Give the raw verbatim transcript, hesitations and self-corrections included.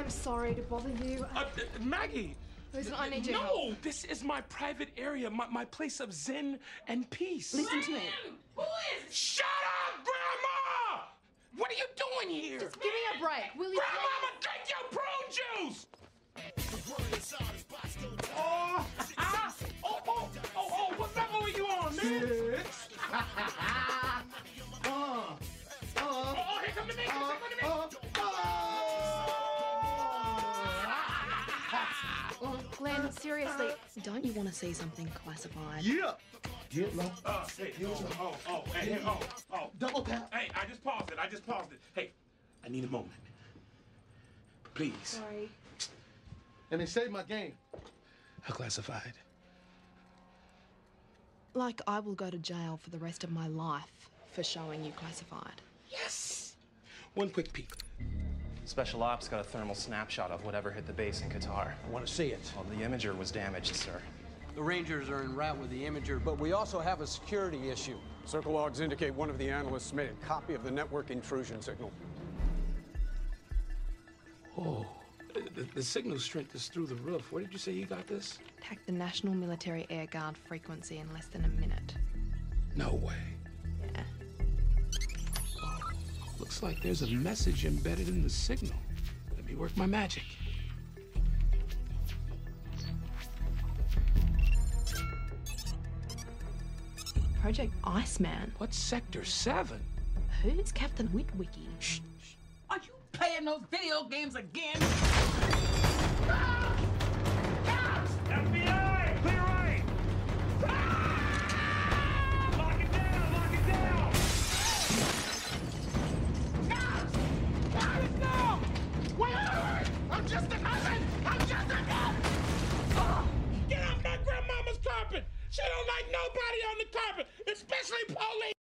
I'm sorry to bother you. Uh, uh, Maggie! Listen, I need your No! help. This is my private area, my, my place of zen and peace. Listen to me. Who is? Shut up, Grandma! What are you doing here? Just give me a break, will you? Grandma, I'm gonna drink your prune juice! Oh, ah, oh, oh, oh, oh, what level are you on, man? Six. uh, uh, Oh, oh, here come the nigga, here come the nigga. Oh, Glenn, seriously, don't you want to see something classified? Yeah. Get low. Uh, hey, oh, oh, oh, hey, hey, oh, oh. Double tap. Hey, I just paused it, I just paused it. Hey, I need a moment. Please. Sorry. And they saved my game. How classified? Like I will go to jail for the rest of my life for showing you classified. Yes! One quick peek. Special Ops got a thermal snapshot of whatever hit the base in Qatar. I want to see it. Well, the imager was damaged, sir. The Rangers are en route with the imager, but we also have a security issue. Circle logs indicate one of the analysts made a copy of the network intrusion signal. Oh, the, the signal strength is through the roof. Where did you say you got this? Attack the National Military Air Guard frequency in less than a minute. No way. Yeah. Oh, looks like there's a message embedded in the signal. Let me work my magic. Project Iceman. What's Sector seven? Who's Captain Witwicky? Shh. Are you playing those video games again? F B I! Clear right! Lock it down! Lock it down! Cops! Cops, no! Wait, wait, wait! I'm just a cousin! I'm just a cop! Oh, Get off my grandmama's carpet! She don't like nobody on the carpet, especially police!